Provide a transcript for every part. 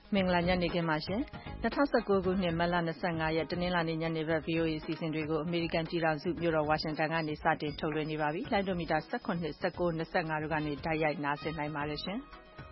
မင်္ဂလာညနေခင်းပါရှင်2019ခုနှစ်မတ်လ25ရက်တနင်္လာနေ့ညနေဘက် VOA အစီအစဉ်တွေကိုအမေရိကန်ပြည်ထောင်စုမြို့တော်ဝါရှင်တန်ကနေစတင်ထုတ်လွှင့်နေပါပြီလိုင်းဒိုမီတာ18 19 25တို့ကနေတိုက်ရိုက်နားဆင်နိုင်ပါတယ်ရှင်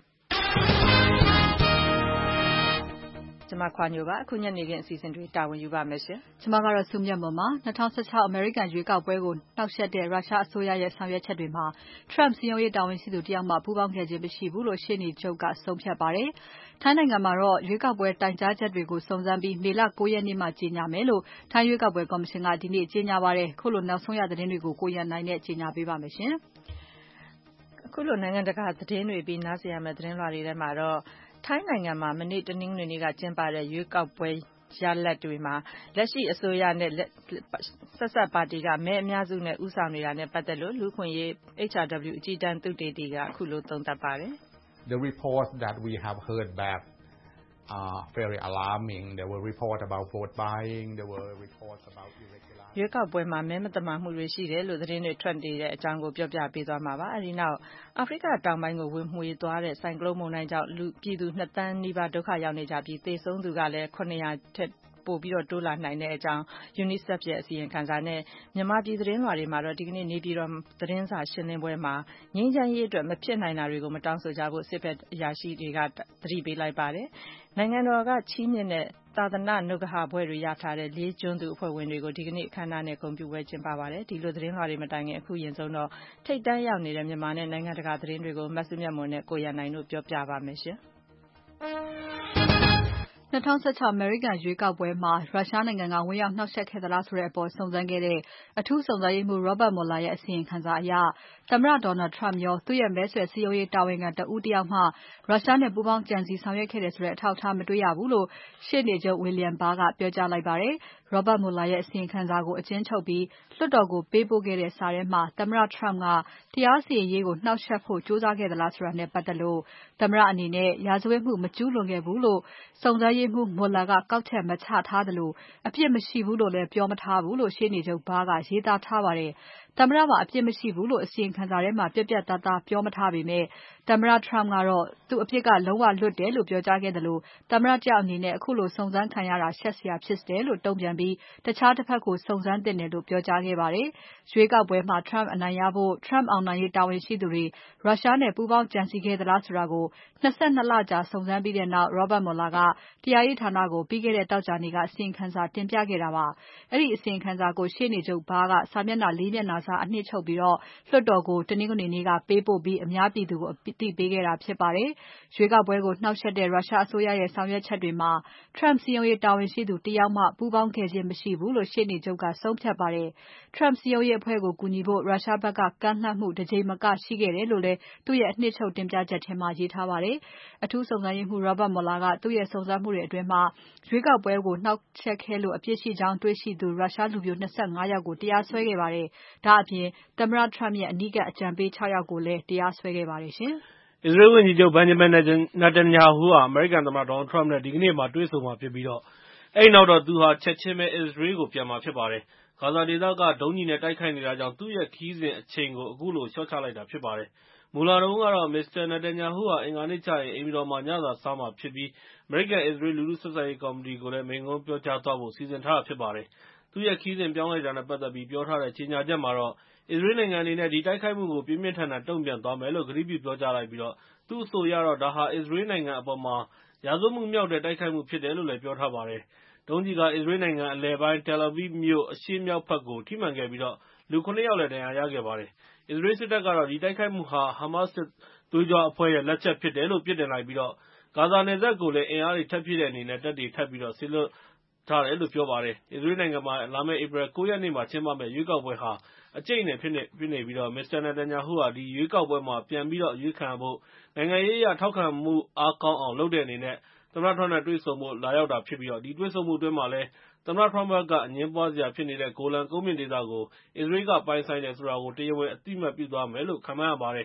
ကျွန်မခွာညိုပါအခုညနေခင်းအစီအစဉ်တွေတာဝန်ယူပါမယ်ရှင်ကျွန်မကတော့စုမြတ်မွန်ပါ2016အမေရိကန်ရွေးကောက်ပွဲကိုနှောက်ယှက်တဲ့ရုရှားအစိုးရရဲ့ဆောင်ရွက်ချက်တွေမှာ Trump စည်းရုံးရေးတာဝန်ရှိသူတယောက်မှပူးပေါင်းခဲ့ခြင်းမရှိဘူးလို့ရှေ့နေချုပ်ကဆုံးဖြတ်ပါတယ်ထိုင်းနိုင်ငံမှာတော့ရွေးကောက်ပွဲတိုင်ကြားချက်တွေကိုစုံစမ်းပြီးမေလ9ရက်နေ့မှကြေညာမယ်လို့ထိုင်းရွေးကောက်ပွဲကော်မရှင်ကဒီနေ့ကြေညာပါတယ်ခုလိုနောက်ဆုံးရသတင်းတွေကိုကိုရန်နိုင်နဲ့ကြေညာပေးပါမယ်ရှင်အခုလိုနိုင်ငံတကာသတင်းတွေပြီးနားဆင်ရမယ့်သတင်းလွှာတွေထဲမှာတော့ထိုင်းနိုင်ငံမှာမနေ့တနင်္ဂနွေနေ့ကကျင်းပတဲ့ရွေးကောက်ပွဲရလဒ်တွေမှာလက်ရှိအစိုးရနဲ့ဆက်ဆက်ပါတီကမဲအများစုနဲ့ဦးဆောင်နေတာနဲ့ပတ်သက်လို့လူခွင့်ရေး HRW အကြီးတန်းသုတေသီကအခုလိုသုံးသပ်ပါတယ် The reports that we have heard back are very alarming. There were reports about vote buying. There were reports about irregularity. ရွေးကောက်ပွဲမှာမဲမတမာမှုတွေရှိတယ်လို့သတင်းတွေထွက်နေတဲ့အကြောင်းကိုပြောပြပေးသွားမှာပါ။အဲဒီနောက်အာဖရိကတောင်ပိုင်းကိုဝင်မွှေသွားတဲ့ဆိုင်ကလုန်းမုန်တိုင်းကြောင့်ပြည်သူ2သန်းနီးပါးဒုက္ခရောက်နေကြပြီးသေဆုံးသူကလည်း900ထက်ပိုပြီးတော့တိုးလာနိုင်တဲ့အကြောင်း UNICEF ရဲ့အစီရင်ခံစာနဲ့မြန်မာပြည်သတင်းလွှာတွေမှာတော့ဒီကနေ့နေပြည်တော်သတင်းစာရှင်းလင်းပွဲမှာငြိမ်းချမ်းရေးအတွက်မဖြစ်နိုင်တာတွေကိုမတောင်းဆိုကြဖို့စစ်ဘက်အရာရှိတွေကသတိပေးလိုက်ပါတယ်။နိုင်ငံတော်ကချီးမြှင့်တဲ့သာသနာ့နှုတ်ကဟဘွဲ့တွေရထားတဲ့လေးကျွန်းသူအဖွဲ့ဝင်တွေကိုဒီကနေ့အခမ်းအနားနဲ့ဂုဏ်ပြုပွဲကျင်းပပါတယ်။ဒီလိုသတင်းလွှာတွေမတိုင်ခင်အခုရင်ဆုံးတော့ထိပ်တန်းရောက်နေတဲ့မြန်မာနဲ့နိုင်ငံတကာသတင်းတွေကိုမဆုမြတ်မွန်နဲ့ကိုရန်နိုင်တို့ပြောပြပါမယ်ရှင်။ 2016အမေရိကန်ရွေးကောက်ပွဲမှာရုရှားနိုင်ငံကဝင်ရောက်နှောက်ယှက်ခဲ့သလားဆိုတဲ့အပေါ်စုံစမ်းခဲ့တဲ့အထူးစုံစမ်းရေးမှူး Robert Mueller ရဲ့အစီရင်ခံစာအရသမ္မတ Donald Trump ရောသူ့ရဲ့မဲဆွယ်စည်းရုံးရေးတာဝန်ခံတဦးတယောက်မှရုရှားနဲ့ပူးပေါင်းကြံစည်ဆောင်ရွက်ခဲ့တယ်ဆိုတဲ့အထောက်အထားမတွေ့ရဘူးလို့ရှေ့နေချုပ် William Barr ကပြောကြားလိုက်ပါတယ်။ Robert Mueller ရဲ့အစီရင်ခံစာကိုအကျဉ်းချုပ်ပြီးလွှတ်တော်ကိုပေးပို့ခဲ့တဲ့စာထဲမှာသမ္မတ Trump ကတရားစီရင်ရေးကိုနှောက်ယှက်ဖို့ကြိုးစားခဲ့သလားဆိုတာနဲ့ပတ်သက်လို့သမ္မတအနေနဲ့ရာဇဝတ်မှုမကျူးလွန်ခဲ့ဘူးလို့စုံစမ်းရေးမှူး Mueller ကကောက်ချက်မချထားသလိုအပြစ်မရှိဘူးလို့လည်းပြောမထားဘူးလို့ရှေ့နေချုပ် Barr ကရေးသားထားပါတယ်။သမ္မတမှာအပြစ်မရှိဘူးလို့အစီရင်ခံစာထဲမှာပြတ်ပြတ်သားသားပြောမထားပေမဲ့သမ္မတ Trump ကတော့သူ့အပြစ်ကလုံးဝလွတ်တယ်လို့ပြောကြားခဲ့သလိုသမ္မတတယောက်အနေနဲ့အခုလိုစုံစမ်းခံရတာရှက်စရာဖြစ်တယ်လို့တုံ့ပြန်ပြီးတခြားတစ်ဖက်ကိုစုံစမ်းသင့်တယ်လို့ပြောကြားခဲ့ပါတယ်။ရွေးကောက်ပွဲမှာ Trump အနိုင်ရဖို့ Trump အောင်နိုင်ရေးတာဝန်ရှိသူတွေရုရှားနဲ့ပူးပေါင်းကြံစည်ခဲ့သလားဆိုတာကို22လကြာစုံစမ်းပြီးတဲ့နောက် Robert Mueller ကတရားရေးဌာနကိုပြီးခဲ့တဲ့သောကြာနေ့ကအစီရင်ခံစာတင်ပြခဲ့တာပါ။အဲဒီအစီရင်ခံစာကိုရှေ့နေချုပ် Barr ကစာမျက်နှာ4မျက်နှာစာအနှစ်ချုပ်ပြီးလွှတ်တော်ကိုတနင်္ဂနွေနေ့ကပေးပို့ပြီးအများပြည်သူကိုအသိပေးခဲ့တာဖြစ်ပါတယ်။ရွေးကောက်ပွဲကိုနှောက်ယှက်တဲ့ရုရှားအစိုးရရဲ့ဆောင်ရွက်ချက်တွေမှာ Trump စည်းရုံးရေးတာဝန်ရှိသူတယောက်မှပူးပေါင်းခဲ့ခြင်းမရှိဘူးလို့ရှေ့နေချုပ်ကဆုံးဖြတ်ပါတယ်။ Trump စည်းရုံးရေးအဖွဲ့ကိုကူညီဖို့ရုရှားဘက်ကကမ်းလှမ်းမှုတစ်ကြိမ်မကရှိခဲ့တယ်လို့လည်းသူ့ရဲ့အနှစ်ချုပ်တင်ပြချက်ထဲမှာရေးထားပါတယ်။အထူးစုံစမ်းရေးမှူး Robert Mueller ကသူ့ရဲ့စုံစမ်းမှုတွေအတွင်းရွေးကောက်ပွဲကိုနှောက်ယှက်ခဲ့လို့အပြစ်ရှိကြောင်းတွေ့ရှိသူရုရှားလူမျိုး25ယောက်ကိုတရားစွဲခဲ့ပါတယ်။ဒါ့အပြင်သမ္မတ Trump ရဲ့အနီးကပ်အကြံပေး6ယောက်ကိုလည်းတရားစွဲခဲ့ပါတယ်ရှင်။အစ္စရေးဝန်ကြီးချုပ် Benjamin Netanyahu ဟာအမေရိကန်သမ္မတ Donald Trump နဲ့ဒီကနေ့မှတွေ့ဆုံမှာဖြစ်ပြီးအဲဒီနောက်တော့သူဟာချက်ချင်းပဲအစ္စရေးကိုပြန်မှာဖြစ်ပါတယ်။ဂါဇာဒေသကဒုံးကျည်နဲ့တိုက်ခိုက်နေတာကြောင့်သူ့ရဲ့ခရီးစဉ်အချိန်ကိုအခုလိုလျှော့ချလိုက်တာဖြစ်ပါတယ်။မူလတုန်းကတော့ Mr. Netanyahu ဟာအင်္ဂါနေ့ကျရင်အိမ်ဖြူတော်မှာညစာစားမှာဖြစ်ပြီးအမေရိကန်-အစ္စရေးလူထုဆက်ဆံရေးကော်မတီကိုလည်းမိန့်ခွန်းပြောကြားသွားဖို့စီစဉ်ထားတာဖြစ်ပါတယ်။သူ့ရဲ့ခရီးစဉ်ပြောင်းလိုက်တာနဲ့ပတ်သက်ပြီးပြောထားတဲ့ကြေညာချက်မှာတော့အစ္စရေးနိုင်ငံအနေနဲ့ဒီတိုက်ခိုက်မှုကိုပြင်းပြင်းထန်ထန်တုံ့ပြန်သွားမယ်လို့ကတိပြုပြောကြားလိုက်ပြီးသူ့အဆိုအရတော့ဒါဟာအစ္စရေးနိုင်ငံအပေါ်ရာဇဝတ်မှုမြောက်တဲ့တိုက်ခိုက်မှုဖြစ်တယ်လို့လည်းပြောထားပါတယ်။ဒုံးကျည်က အစ္စရေးနိုင်ငံအလယ်ပိုင်း Tel Aviv မြို့အရှေ့မြောက်ဘက်ကိုထိမှန်ခဲ့ပြီးလူ 7 ယောက်လည်းဒဏ်ရာရခဲ့ပါတယ်။အစ္စရေးစစ်တပ်ကတော့ဒီတိုက်ခိုက်မှုဟာ Hamas စစ်သွေးကြွအဖွဲ့ရဲ့လက်ချက်ဖြစ်တယ်လို့ပြစ်တင်လိုက်ပြီးဂါဇာနယ်စပ်ကိုလည်းအင်အားတွေထပ်ဖြည့်တဲ့အနေနဲ့တပ်တွေထပ်ပြီးစေလွှတ်ထားတယ်လို့ပြောပါတယ်။အစ္စရေးနိုင်ငံမှာလာမယ့်ဧပြီ 9 ရက်နေ့မှာကျင်းပမယ့်ရွေးကောက်ပွဲဟာအကြိတ်အနယ်ဖြစ်နေပြီးMr. Netanyahu ဟာဒီရွေးကောက်ပွဲမှာပြန်ပြီးအရွေးခံရဖို့နိုင်ငံရေးအရထောက်ခံမှုအားကောင်းအောင်လုပ်တဲ့အနေနဲ့သမ္မတ Trump နဲ့တွေ့ဆုံဖို့လာရောက်တာဖြစ်ပြီးဒီတွေ့ဆုံမှုအတွင်းမှာလည်းသမ္မတ Trump ဘက်က အငြင်းပွားစရာဖြစ်နေတဲ့ဂိုလန်ကုန်းမြင့်ဒေသကိုအစ္စရေးကပိုင်ဆိုင်တယ်ဆိုတာကိုတရားဝင်အသိအမှတ်ပြုသွားမယ်လို့ခန့်မှန်းရပါတယ်။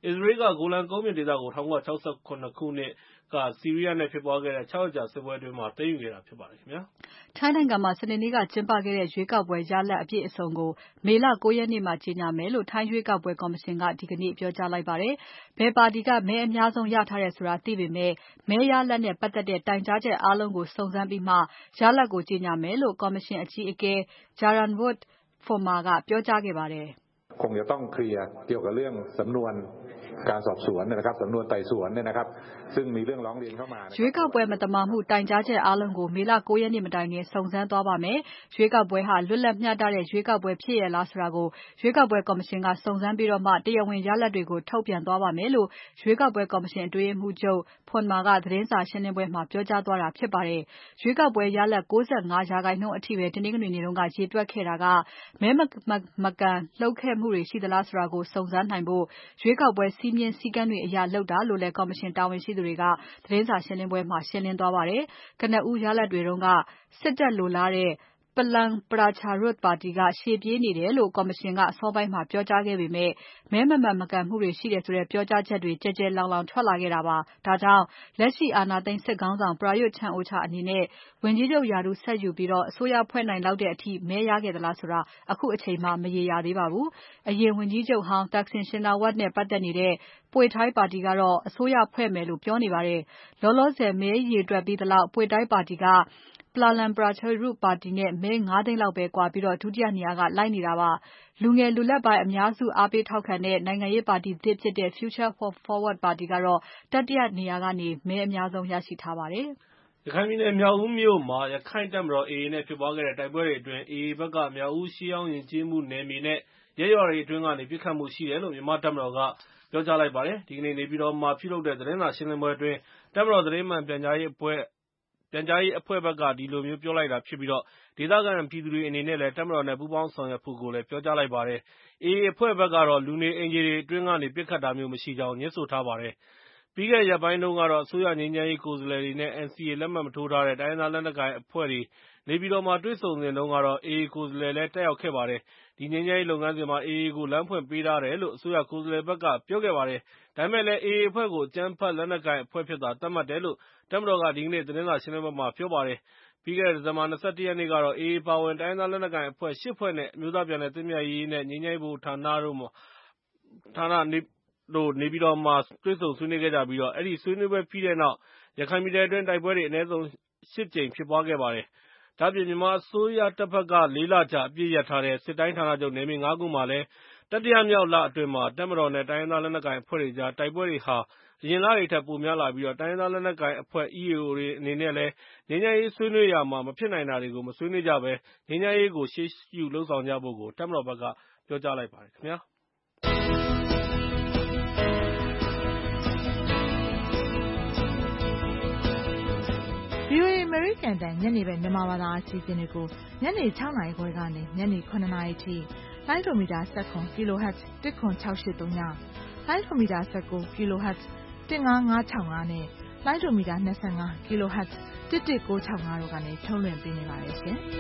အစ္စရေးက ဂိုလန်ကုန်းမြင့်ဒေသကို 1967 ခုနှစ်က ဆီးရီးယားနဲ့ဖြစ်ပွားခဲ့တဲ့ 6 ရက်ကြာစစ်ပွဲအတွင်းမှာ သိမ်းယူခဲ့တာဖြစ်ပါတယ်ခင်ဗျာ။ထိုင်းနိုင်ငံမှာစနေနေ့ကကျင်းပခဲ့တဲ့ရွေးကောက်ပွဲရလဒ်အပြည့်အစုံကိုမေလ 9 ရက်နေ့မှာကြေညာမယ်လို့ထိုင်းရွေးကောက်ပွဲကော်မရှင်ကဒီကနေ့ပြောကြားလိုက်ပါတယ်။ဘယ်ပါတီကမဲအများဆုံးရထားတယ်ဆိုတာသိပေမဲ့မဲရလဒ်နဲ့ပတ်သက်တဲ့တိုင်ကြားချက်အားလုံးကိုစုံစမ်းပြီးမှရလဒ်ကိုကြေညာမယ်လို့ကော်မရှင်အကြီးအကဲ Jarungvith Phumma ကပြောကြားခဲ့ပါတယ်။คงจะต้องเคลียร์เกี่ยวกับเรื่องสำนวนการสอบสวนนะครับสำนวนไต่สวนเนี่ยนะครับซึ่งมีเรื่องร้องเรียนเข้ามาရွေးကောက်ပွဲမတမာမှုတိုင်ကြားချက်အားလုံးကိုမေလ 9 ရက်နေ့မတိုင်ခင်စုံစမ်းသွားပါမယ်။ရွေးကောက်ပွဲဟာလွတ်လပ်မျှတတဲ့ရွေးကောက်ပွဲဖြစ်ရလားဆိုတာကိုရွေးကောက်ပွဲကော်မရှင်ကစုံစမ်းပြီးတော့မှတရားဝင်ရလဒ်တွေကိုထုတ်ပြန်သွားပါမယ်လို့ရွေးကောက်ပွဲကော်မရှင်အတွင်းရေးမှူးချုပ် Phumma ကသတင်းစာရှင်းပွဲမှာပြောကြားသွားတာဖြစ်ပါတယ်။ရွေးကောက်ပွဲရလဒ် 95% အထိပဲတနင်္ဂနွေနေ့ကရေတွက်ခဲ့တာကမဲမကန်လှုပ်ခဲ့မှုတွေရှိသလားဆိုတာကိုစုံစမ်းနိုင်ဖို့ရွေးကောက်ပွဲစည်းမျဉ်းစည်းကမ်းတွေအရလုပ်တာလို့လည်းကော်မရှင်တာဝန်ရှိသူတွေကသတင်းစာရှင်းပွဲမှာရှင်းလင်းသွားပါတယ်။ကနဦးရလဒ်တွေတုန်းကစစ်တပ်လိုလားတဲ့ Palang Pracharath ပါတီကရှေ့ပြေးနေတယ်လို့ကော်မရှင်ကအစောပိုင်းမှာပြောကြားခဲ့ပေမဲ့မဲမမှန်မကန်မှုတွေရှိတယ်ဆိုတဲ့ပြောကြားချက်တွေကျယ်ကျယ်လောင်လောင်ထွက်လာခဲ့တာပါ။ဒါကြောင့်လက်ရှိအာဏာသိမ်းစစ်ခေါင်းဆောင် Prayut Chan-o-cha အနေနဲ့ဝန်ကြီးချုပ်ရာထူးဆက်ယူပြီးအစိုးရဖွဲ့နိုင်လောက်တဲ့အထိမဲရခဲ့သလားဆိုတာအခုအချိန်မှာမရေရာသေးပါဘူး။အရင်ဝန်ကြီးချုပ်ဟောင်း Thaksin Shinawatra နဲ့ပတ်သက်နေတဲ့ Pheu Thai ပါတီကတော့အစိုးရဖွဲ့မယ်လို့ပြောနေပါတယ်။လောလောဆယ်မဲရေတွက်ပြီးသလောက် Pheu Thai ပါတီက Palang Pracharath ပါတီနဲ့မဲ ၅ သိန်းလောက်ပဲကွာပြီးဒုတိယနေရာကလိုက်နေတာပါ။လူငယ်လူလတ်ပိုင်းအများစုအားပေးထောက်ခံတဲ့နိုင်ငံရေးပါတီသစ်ဖြစ်တဲ့ Future Forward ပါတီကတော့တတိယနေရာကနေမဲအများဆုံးရရှိထားပါတယ်။ရခိုင်ပြည်နယ်မြောက်ဦးမြို့မှာရခိုင်တပ်မတော် AA နဲ့ဖြစ်ပွားခဲ့တဲ့တိုက်ပွဲတွေအတွင်း AA ဘက်ကမြောက်ဦးရှေးဟောင်းယဉ်ကျေးမှုနယ်မြေနဲ့ရပ်ရွာတွေအတွင်းကနေပစ်ခတ်မှုရှိတယ်လို့မြန်မာတပ်မတော်ကပြောကြားလိုက်ပါတယ်။ဒီကနေ့နေပြည်တော်မှာပြုလုပ်တဲ့သတင်းစာရှင်းလင်းပွဲအတွင်းတပ်မတော်သတင်းမှန်ပြန်ကြားရေးအဖွဲ့ဘက်ကဒီလိုမျိုးပြောလိုက်တာဖြစ်ပြီးဒေသခံပြည်သူတွေအနေနဲ့လည်းတပ်မတော်နဲ့ပူးပေါင်းဆောင်ရွက်ဖို့ကိုလည်းပြောကြားလိုက်ပါတယ်။ AA အဖွဲ့ဘက်ကတော့လူနေအိမ်ခြေတွေအတွင်းကနေပစ်ခတ်တာမျိုးမရှိကြောင်းငြင်းဆိုထားပါတယ်။ပြီးခဲ့တဲ့ရက်ပိုင်းတုန်းကတော့အစိုးရငြိမ်းချမ်းရေးကိုယ်စားလှယ်တွေနဲ့ NCA လက်မှတ်မထိုးထားတဲ့တိုင်းရင်းသားလက်နက်ကိုင်အဖွဲ့တွေနေပြည်တော်မှာတွေ့ဆုံစဉ်တုန်းကတော့ AA ကိုယ်စားလှယ်လည်းတက်ရောက်ခဲ့ပါတယ်။ဒီငြိမ်းချမ်းရေးလုပ်ငန်းစဉ်မှာ AA ကိုလမ်းဖွင့်ပေးထားတယ်လို့အစိုးရကိုယ်စားလှယ်ဘက်ကပြောခဲ့ပါတယ်။ဒါပေမဲ့လည်း AA အဖွဲ့ကိုအကြမ်းဖက်လက်နက်ကိုင်အဖွဲ့အဖြစ်သာသတ်မှတ်တယ်လို့တပ်မတော်ကဒီကနေ့သတင်းစာရှင်းလင်းပွဲမှာပြောပါတယ်။ပြီးခဲ့တဲ့ဒီဇင်ဘာ ၂၁ ရက်နေ့ကတော့ AA ပါဝင်တိုင်းရင်းသားလက်နက်ကိုင်အဖွဲ့ ၈ ဖွဲ့နဲ့အမျိုးသားပြန်လည်သင့်မြတ်ရေးနဲ့ ငြိမ်းချမ်းရေးဗဟိုဌာနတို့နေပြည်တော်မှာတွေ့ဆုံဆွေးနွေးခဲ့ကြပြီးအဲဒီဆွေးနွေးပွဲပြီးတဲ့နောက်ရခိုင်ပြည်နယ်အတွင်းတိုက်ပွဲတွေအနည်းဆုံး ၈ ကြိမ်ဖြစ်ပွားခဲ့ပါတယ်။ဒါ့အပြင်မြန်မာအစိုးရတပ်ဘက်က ၄ လကြာအပစ်ရပ်ထားတဲ့စစ်တိုင်းဌာနချုပ်နယ်မြေ ၅ ခုမှာလည်းတတိယမြောက်လအတွင်းတပ်မတော်နဲ့တိုင်းရင်းသားလက်နက်ကိုင်အဖွဲ့တွေကြားတိုက်ပွဲတွေဟာအရင်လတွေထက်ပိုများလာပြီးတိုင်းရင်းသားလက်နက်ကိုင်အဖွဲ့ EAO တွေအနေနဲ့လည်းငြိမ်းချမ်းရေးဆွေးနွေးရာမှာမဖြစ်နိုင်တာတွေကိုမဆွေးနွေးကြဘဲငြိမ်းချမ်းရေးကိုရှေ့ရှုလုပ်ဆောင်ကြဖို့ကိုတပ်မတော်ဘက်ကပြောကြားလိုက်ပါတယ်ခင်ဗျာ။ VOA အမေရိကန်တန်ညနေပဲမြန်မာဘာသာအစီအစဉ်တွေကိုညနေ 6 နာရီခွဲကနေညနေ 9 နာရီထိလိုင်းဒိုမီတာ17 kHz 10683ညလိုင်းဒိုမီတာ19 kHz 15565နဲ့လိုင်းဒိုမီတာ25 kHz 11965တို့ကနေထုတ်လွှင့်ပေးနေပါတယ်ရှင်။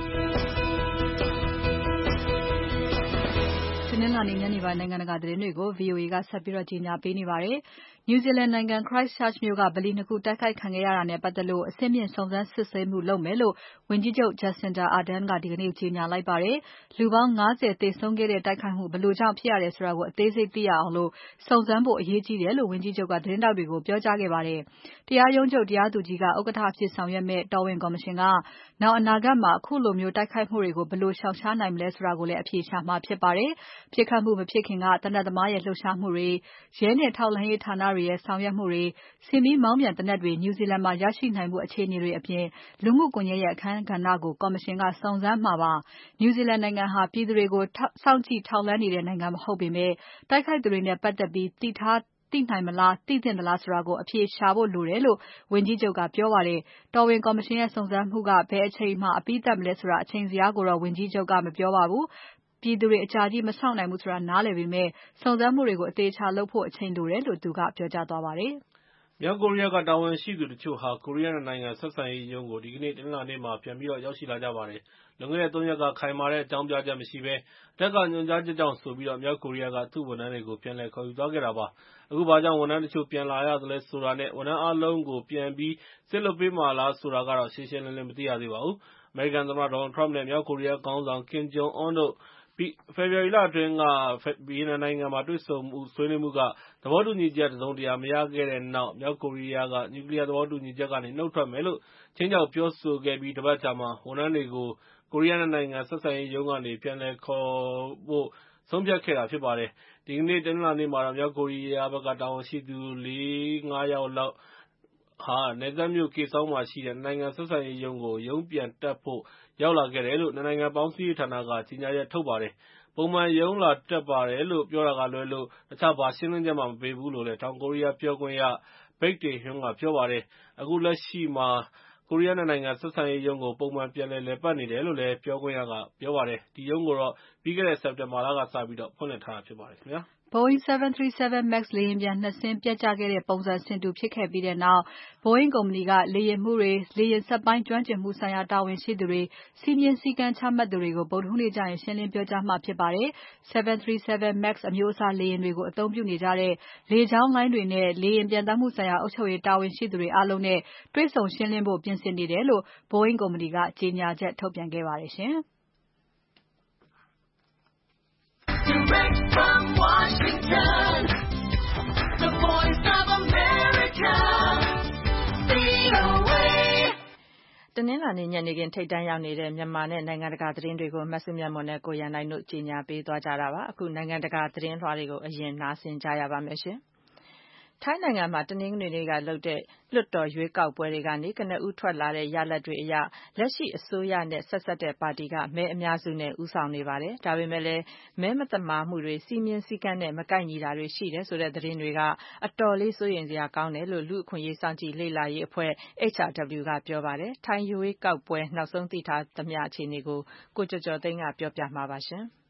တနင်္လာနေ့ညနေပိုင်းနိုင်ငံတကာသတင်းတွေကို VOA ကဆက်ပြီးကြီးညာပေးနေပါတယ်။ New Zealand နိုင်ငံ Christchurch မြို့ကဗလီ 2 ခုတိုက်ခိုက်ခံခဲ့ရတာနဲ့ပတ်သက်လို့အဆင့်မြင့်စုံစမ်းစစ်ဆေးမှုလုပ်မယ်လို့ဝန်ကြီးချုပ် Jacinda Ardern ကဒီကနေ့ကြေညာလိုက်ပါတယ်။လူပေါင်း 50 သေဆုံးခဲ့တဲ့တိုက်ခိုက်မှုဘယ်လိုကြောင့်ဖြစ်ရတယ်ဆိုတာကိုအသေးစိတ်သိရအောင်စုံစမ်းဖို့အရေးကြီးတယ်လို့ဝန်ကြီးချုပ်ကသတင်းထောက်တွေကိုပြောကြားခဲ့ပါတယ်။တရားရုံးချုပ်တရားသူကြီးကဥက္ကဋ္ဌအဖြစ်ဆောင်ရွက်မယ့်တော်ဝင်ကော်မရှင်ကနောက်အနာဂတ်မှာအခုလိုမျိုးတိုက်ခိုက်မှုတွေကိုဘယ်လိုရှောင်ရှားနိုင်မလဲဆိုတာကိုလည်းအဖြေရှာမှာဖြစ်ပါတယ်။ပြစ်ခတ်မှုမဖြစ်ခင်ကသေနတ်သမားရဲ့လှုပ်ရှားမှုတွေရဲနဲ့ထောက်လှမ်းရေးဌာနတွေရဲ့ဆောင်ရွက်မှုတွေဆီမီးမောင်းပြန်သေနတ်တွေ New Zealand မှာရရှိနိုင်မှုအခြေအနေတွေအပြင်လူမှုကွန်ရက်ရဲ့အခန်းကဏ္ဍကိုကော်မရှင်ကစုံစမ်းမှာပါ။ New Zealand နိုင်ငံဟာပြည်သူတွေကိုစောင့်ကြည့်ထောက်လှမ်းနေတဲ့နိုင်ငံမဟုတ်ပေမဲ့တိုက်ခိုက်သူတွေနဲ့ပတ်သက်ပြီးသိနိုင်မလားသိသင့်သလားဆိုတာကိုအဖြေရှာဖို့လိုတယ်လို့ဝန်ကြီးချုပ်ကပြောပါတယ်။တော်ဝင်ကော်မရှင်ရဲ့စုံစမ်းမှုကဘယ်အချိန်မှာအပြီးသတ်မလဲဆိုတာအချိန်ဇယားကိုတော့ဝန်ကြီးချုပ်ကမပြောပါဘူး။ပြည်သူတွေအကြာကြီးမစောင့်နိုင်ဘူးဆိုတာနားလည်ပေမဲ့စုံစမ်းမှုတွေကိုအသေးချာလုပ်ဖို့အချိန်လိုတယ်လို့သူကပြောကြားသွားပါတယ်။မြောက်ကိုရီးယားကတာဝန်ရှိသူတချို့ဟာကိုရီးယားနိုင်ငံဆက်ဆံရေးရုံးကိုဒီကနေ့တနင်္လာနေ့မှာပြန်ပြီးရောက်ရှိလာကြပါတယ်။လွန်ခဲ့တဲ့ 3 ရက်ကခိုင်မာတဲ့အကြောင်းပြချက်မရှိဘဲအထက်ကညွှန်ကြားချက်ကြောင့်ဆိုပြီးမြောက်ကိုရီးယားကသူ့ဝန်ထမ်းတွေကိုပြန်လည်ခေါ်ယူသွားခဲ့တာပါ။အခုဘာကြောင့်ဝန်ထမ်းတချို့ပြန်လာရသလဲဆိုတာနဲ့ဝန်ထမ်းအားလုံးကိုပြန်ပြီးစစ်လုပ်ပေးမှာလားဆိုတာကတော့ရှင်းရှင်းလင်းလင်းမသိရသေးပါဘူး။အမေရိကန်သမ္မတဒေါ်နယ်ထရမ့်နဲ့မြောက်ကိုရီးယားခေါင်းဆောင်ကင်ဂျုံအွန်းတို့ဖေဖော်ဝါရီလအတွင်းကဗီယက်နမ်နိုင်ငံမှာတွေ့ဆုံဆွေးနွေးမှုကသဘောတူညီချက်တစုံတရာမရခဲ့တဲ့နောက်မြောက်ကိုရီးယားကနျူကလီးယားသဘောတူညီချက်ကနေနှုတ်ထွက်မယ်လို့ခြိမ်းခြောက်ပြောဆိုခဲ့ပြီးတပတ်ကြာမှာဝန်ထမ်းတွေကိုကိုရီးယားနိုင်ငံဆက်ဆံရေးရုံးကနေပြန်လည်ခေါ်ဖို့ဆုံးဖြတ်ခဲ့တာဖြစ်ပါတယ်။ဒီကနေ့တနင်္လာနေ့မှာတော့မြောက်ကိုရီးယားဘက်ကတာဝန်ရှိသူ 4-5 ယောက်လောက်ဟာနယ်စပ်မြို့ကေဆောင်းမှာရှိတဲ့နိုင်ငံဆက်ဆံရေးရုံးကိုရုံးပြန်တက်ဖို့ရောက်လာခဲ့တယ်လို့နိုင်ငံပေါင်းစည်းရေးဌာနကကြေညာချက်ထုတ်ပါတယ်။ပုံမှန်ရုံးလာတက်ပါတယ်လို့ပြောတာကလွဲလို့တခြားဘာရှင်းလင်းချက်မှမပေးဘူးလို့လည်းတောင်ကိုရီးယားပြောခွင့်ရ Baek Tae-hyun ကပြောပါတယ်။အခုလက်ရှိမှာကိုရီးယားနိုင်ငံဆက်ဆံရေးရုံးကိုပုံမှန်ပြန်လည်ပတ်နေတယ်လို့လည်းပြောခွင့်ရကပြောပါတယ်။ဒီရုံးကိုတော့ပြီးခဲ့တဲ့စက်တင်ဘာလကစပြီးဖွင့်လှစ်ထားတာဖြစ်ပါတယ်ခင်ဗျာ။ Boeing 737 MAX လေယာဉ်ပျံ 2 စင်းပျက်ကျခဲ့တဲ့ပုံစံဆင်တူဖြစ်ခဲ့ပြီးတဲ့နောက် Boeing ကုမ္ပဏီကလေယာဉ်မှူးတွေ၊ လေယာဉ်စက်ပိုင်းကျွမ်းကျင်မှုဆိုင်ရာတာဝန်ရှိသူတွေ၊ စည်းမျဉ်းစည်းကမ်းချမှတ်သူတွေကို ဗုဒ္ဓဟူးနေ့ကျရင်ရှင်းလင်းပြောကြားမှာဖြစ်ပါတယ်။ 737 MAX အမျိုးအစားလေယာဉ်တွေကိုအသုံးပြုနေကြတဲ့လေကြောင်းလိုင်းတွေနဲ့ လေယာဉ်ပျံသန်းမှုဆိုင်ရာအုပ်ချုပ်ရေးတာဝန်ရှိသူတွေအားလုံးနဲ့တွေ့ဆုံရှင်းလင်းဖို့ပြင်ဆင်နေတယ်လို့ Boeing ကုမ္ပဏီကကြေညာချက်ထုတ်ပြန်ခဲ့ပါတယ်ရှင်။ Direct from Washington, the voice of America, VOA. တနင်္လာနေ့ညနေခင်းထိပ်တန်းရောက်နေတဲ့မြန်မာနဲ့နိုင်ငံတကာသတင်းတွေကိုမဆုမြတ်မွန်နဲ့ကိုရန်နိုင်တို့ကြီးညာပေးသွားကြတာပါ။အခုနိုင်ငံတကာသတင်းလွှာတွေကိုအရင်နားဆင်ကြရပါမယ်ရှင်။ထိုင်းနိုင်ငံမှာတနင်္ဂနွေနေ့ကလုပ်တဲ့လွှတ်တော်ရွေးကောက်ပွဲတွေကနေကနဦးထွက်လာတဲ့ရလဒ်တွေအရလက်ရှိအစိုးရနဲ့ဆက်စပ်တဲ့ပါတီကမဲအများစုနဲ့ဦးဆောင်နေပါတယ်။ဒါပေမဲ့လည်းမဲမသမာမှုတွေစည်းမျဉ်းစည်းကမ်းနဲ့မကိုက်ညီတာတွေရှိတယ်ဆိုတဲ့သတင်းတွေကအတော်လေးစိုးရိမ်စရာကောင်းတယ်လို့လူ့အခွင့်အရေးစောင့်ကြည့်လေ့လာရေးအဖွဲ့ HRW ကပြောပါတယ်။ထိုင်းရွေးကောက်ပွဲနောက်ဆုံးသိထားသမျှအခြေအနေကိုကိုကျော်ကျော်သိန်းကပြောပြမှာပါရှင်။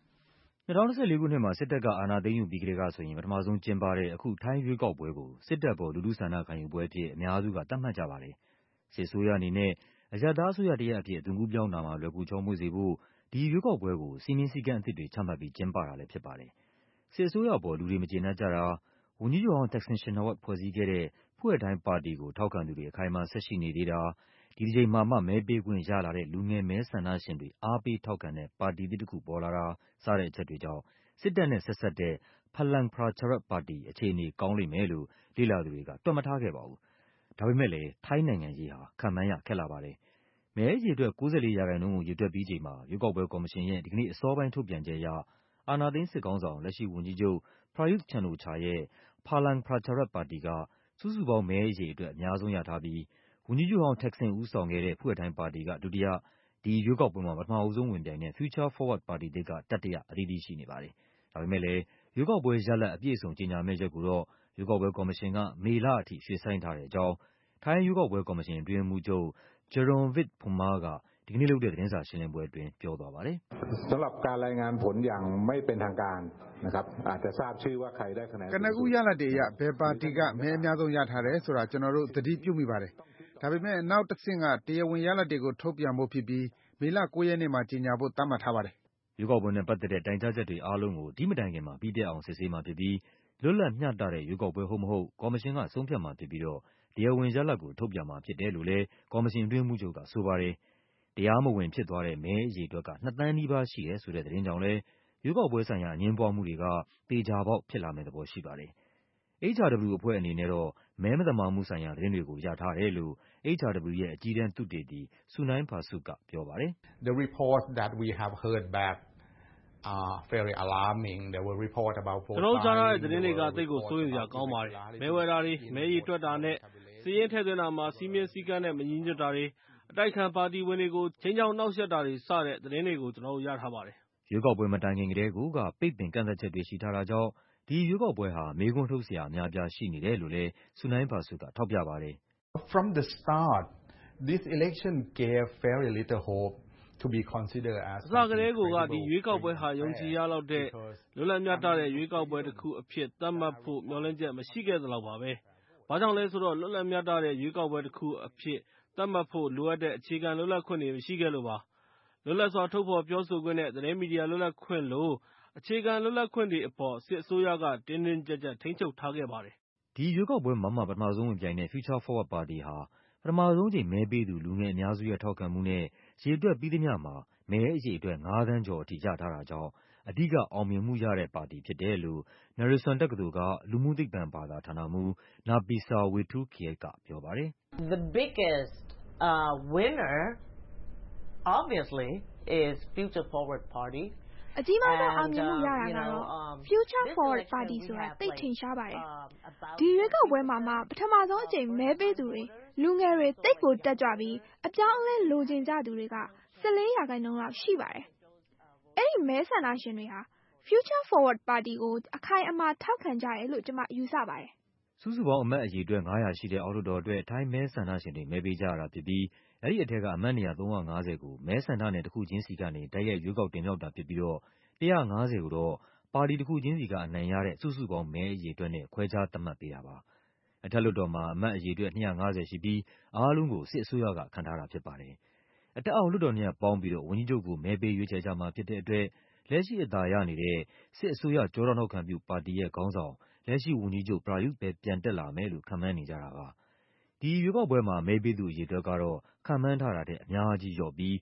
2014 ခုနှစ်မှာစစ်တပ်ကအာဏာသိမ်းယူပြီးကတည်းကဆိုရင်ပထမဆုံးကျင်းပတဲ့အခုထိုင်းရွေးကောက်ပွဲကိုစစ်တပ်ပေါ်လူထုဆန္ဒခံယူပွဲအဖြစ်အများစုကသတ်မှတ်ကြပါတယ်။စစ်အစိုးရအနေနဲ့အရပ်သားအစိုးရတရပ်အဖြစ်အသွင်ကူးပြောင်းတာမှာလွယ်ကူချောမွေ့စေဖို့ဒီရွေးကောက်ပွဲကိုစည်းမျဉ်းစည်းကမ်းအသစ်တွေချမှတ်ပြီးကျင်းပတာလည်းဖြစ်ပါတယ်။စစ်အစိုးရပေါ်လူတွေမကျေနပ်ကြတာဝန်ကြီးချုပ်ဟောင်း Thaksin Shinawatra ဖွဲ့စည်းခဲ့တဲ့ Pheu Thai ပါတီကိုထောက်ခံသူတွေအခိုင်အမာဆက်ရှိနေသေးတာဒီတစ်ကြိမ်မှာမှမဲပေးခွင့်ရလာတဲ့လူငယ်မဲဆန္ဒရှင်တွေအားပေးထောက်ခံတဲ့ပါတီသစ်တစ်ခုပေါ်လာတာစတဲ့အချက်တွေကြောင့်စစ်တပ်နဲ့ဆက်စပ်တဲ့ Phalang Pracharat ပါတီအခြေအနေကောင်းလိမ့်မယ်လို့လေ့လာသူတွေကတွက်မထားခဲ့ပါဘူး။ဒါပေမဲ့လည်းထိုင်းနိုင်ငံရေးဟာခန့်မှန်းရခက်လာပါတယ်။မဲအရေအတွက် 94% ကိုရေတွက်ပြီးချိန်မှာရွေးကောက်ပွဲကော်မရှင်ရဲ့ဒီကနေ့အစောပိုင်းထုတ်ပြန်ချက်အရအာဏာသိမ်းစစ်ခေါင်းဆောင်လက်ရှိဝန်ကြီးချုပ် Prayut Chan-o-cha ရဲ့ Phalang Pracharat ပါတီကစုစုပေါင်းမဲအရေအတွက်အများဆုံးရထားပြီးဝန်ကြီးချုပ်ဟောင်း Thaksin ဦးဆောင်ခဲ့တဲ့ Pheu Thai ပါတီကဒုတိယဒီရွေးကောက်ပွဲမှာပထမဆုံးဝင်ပြိုင်တဲ့ Future Forward ပါတီသစ်ကတတိယအသီးသီးရှိနေပါတယ်။ဒါပေမဲ့လည်းရွေးကောက်ပွဲရလဒ်အပြည့်အစုံကြေညာမယ့်ရက်ကိုတော့ရွေးကောက်ပွဲကော်မရှင်ကမေလအထိရွှေ့ဆိုင်းထားတဲ့အကြောင်းထိုင်းရွေးကောက်ပွဲကော်မရှင်အတွင်းရေးမှူးချုပ် Jarungvith Phumma ကဒီကနေ့လုပ်တဲ့သတင်းစာရှင်းလင်းပွဲအတွင်းပြောသွားပါတယ်။สำหรับการรายงานผลอย่างไม่เป็นทางการนะครับอาจจะทราบชื่อว่าใครได้คะแนนကနဦးရလဒ်တွေအရဘယ်ပါတီကမဲအများဆုံးရထားတယ်ဆိုတာကျွန်တော်တို့သတိပြုမိပါတယ်။ဒါပေမဲ့နောက်တစ်ဆင့်ကတရားဝင်ရလဒ်တွေကိုထုတ်ပြန်ဖို့ဖြစ်ပြီးမေလ 9 ရက်နေ့မှာကြေညာဖို့သတ်မှတ်ထားပါတယ်။ရွေးကောက်ပွဲနဲ့ပတ်သက်တဲ့တိုင်ကြားချက်တွေအားလုံးကိုဒီမတိုင်ခင်မှာပြီးပြတ်အောင်စစ်ဆေးမှာဖြစ်ပြီးလွတ်လပ်မျှတတဲ့ရွေးကောက်ပွဲဟုတ်မဟုတ်ကော်မရှင်ကဆုံးဖြတ်မှာဖြစ်ပြီးတော့တရားဝင်ရလဒ်ကိုထုတ်ပြန်မှာဖြစ်တယ်လို့လည်းကော်မရှင်အတွင်းရေးမှူးချုပ်ကဆိုပါတယ်။တရားမဝင်ဖြစ်သွားတဲ့မဲအရေအတွက်က2 သန်းနီးပါးရှိတယ်ဆိုတဲ့သတင်းကြောင့်လည်းရွေးကောက်ပွဲဆိုင်ရာအငြင်းပွားမှုတွေကသေချာပေါက်ဖြစ်လာမယ့်သဘောရှိပါတယ်။ HRW အဖွဲ့အနေနဲ့တော့မဲမသမာမှုဆိုင်ရာသတင်းတွေကိုရထားတယ်လို့ HRW ရဲ့အကြီးတန်းသုတေသီ Sunai Phasuk ကပြောပါတယ်။ The report that we have heard back very alarming there were report about ကျွန်တော်ကြားတဲ့သတင်းတွေကသိကိုစိုးရိမ်စရာကောင်းပါတယ်။မဲဝယ်တာတွေမဲရေတွက်တာနဲ့စီးရင်ထည့်သွင်းတာမှာစီးမြင့်စည်းကမ်းနဲ့မညီညွတ်တာတွေအတိုက်ခံပါတီဝင်တွေကိုချိန်ချောက်နှောက်ယှက်တာတွေစတဲ့သတင်းတွေကိုကျွန်တော်တို့ရထားပါတယ်။ရွေးကောက်ပွဲမတိုင်ခင်ကတည်းကပိတ်ပင်ကန့်သတ်ချက်တွေရှိထားတာကြောင့်ဒီရွေးကောက်ပွဲဟာမေးခွန်းထုတ်စရာအများအပြားရှိနေတယ်လို့လည်း Sunai Phasuk ကထောက်ပြပါတယ်။ From the start this election gave very little hope to be considered as အစကတည်းကဒီရွေးကောက်ပွဲဟာယုံကြည်ရလောက်တဲ့လွတ်လပ်မျှတတဲ့ရွေးကောက်ပွဲတစ်ခုအဖြစ်သတ်မှတ်ဖို့မျှော်လင့်ချက်မရှိခဲ့သလောက်ပါပဲ။။ဘာကြောင့်လဲဆိုတော့လွတ်လပ်မျှတတဲ့ရွေးကောက်ပွဲတစ်ခုအဖြစ်သတ်မှတ်ဖို့လိုအပ်တဲ့အခြေခံလွတ်လပ်ခွင့်တွေမရှိခဲ့လို့ပါ။လွတ်လပ်စွာထုတ်ဖော်ပြောဆိုခွင့်နဲ့သတင်းမီဒီယာလွတ်လပ်ခွင့်လိုအခြေခံလွတ်လပ်ခွင့်တွေအပေါ်စစ်အစိုးရကတင်းတင်းကြပ်ကြပ်ထိန်းချုပ်ထားခဲ့ပါတယ်။ဒီရွေးကောက်ပွဲမှာမှပထမဆုံးဝင်ပြိုင်တဲ့ Future Forward ပါတီဟာပထမဆုံးအကြိမ်မဲပေးသူလူငယ်အများစုရဲ့ထောက်ခံမှုနဲ့ရေတွက်ပြီးသမျှမှာမဲအရေအတွက်5 သန်းကျော်အထိရထားတာကြောင့်အဓိကအောင်မြင်မှုရတဲ့ပါတီဖြစ်တယ်လို့ Naresuan တက္ကသိုလ်ကလူမှုသိပ္ပံဘာသာဌာနမှူး Napisa Waitoolkiat ကပြောပါတယ်။ The biggest winner obviously is Future Forward Party. အကြီးမားဆုံးအောင်မြင်မှုရတာကတော့ Future Forward ပါတီဆိုတာသိထင်ရှားပါတယ်။ဒီရွေးကောက်ပွဲမှာမှပထမဆုံးအကြိမ်မဲပေးသူတွေလူငယ်တွေသိပ်ကိုတက်ကြွပြီးအပြောင်းအလဲလိုချင်ကြသူတွေက14% လောက်ရှိပါတယ်။အဲ့ဒီမဲဆန္ဒရှင်တွေဟာ Future Forward ပါတီကိုအခိုင်အမာထောက်ခံကြတယ်လို့ကျွန်မယူဆပါတယ်။စုစုပေါင်းအမတ်အရေအတွက်900ရှိတဲ့အောက်လွှတ်တော်အတွက်ထိုင်းမဲဆန္ဒရှင်တွေမဲပေးကြရတာဖြစ်ပြီးအဲ့ဒီအထက်ကအမတ်နေရာ350ကိုမဲဆန္ဒနယ်တစ်ခုချင်းစီကနေတိုက်ရိုက်ရွေးကောက်တင်မြှောက်တာဖြစ်ပြီးတော့150ကိုတော့ပါတီတစ်ခုချင်းစီကအနိုင်ရတဲ့စုစုပေါင်းမဲအရေအတွက်နဲ့ခွဲခြားသတ်မှတ်ပေးတာပါ။အထက်လွှတ်တော်မှာအမတ်အရေအတွက်250ရှိပြီးအားလုံးကိုစစ်အစိုးရကခန့်ထားတာဖြစ်ပါတယ်။အထက်အောက်လွှတ်တော်နှစ်ရပ်ပေါင်းပြီးတော့ဝန်ကြီးချုပ်ကိုမဲပေးရွေးချယ်ကြမှာဖြစ်တဲ့အတွက်လက်ရှိအသာရနေတဲ့စစ်အစိုးရကျောထောက်နောက်ခံပြုပါတီရဲ့ခေါင်းဆောင်လက်ရှိဝန်ကြီးချုပ် Prayut ပဲပြန်တက်လာမယ်လို့ခန့်မှန်းနေကြတာပါ။ဒီရွေးကောက်ပွဲမှာမဲပေးသူအရေအတွက်ကတော့ခန့်မှန်းထားတာထက်အများကြီးလျော့ပြီး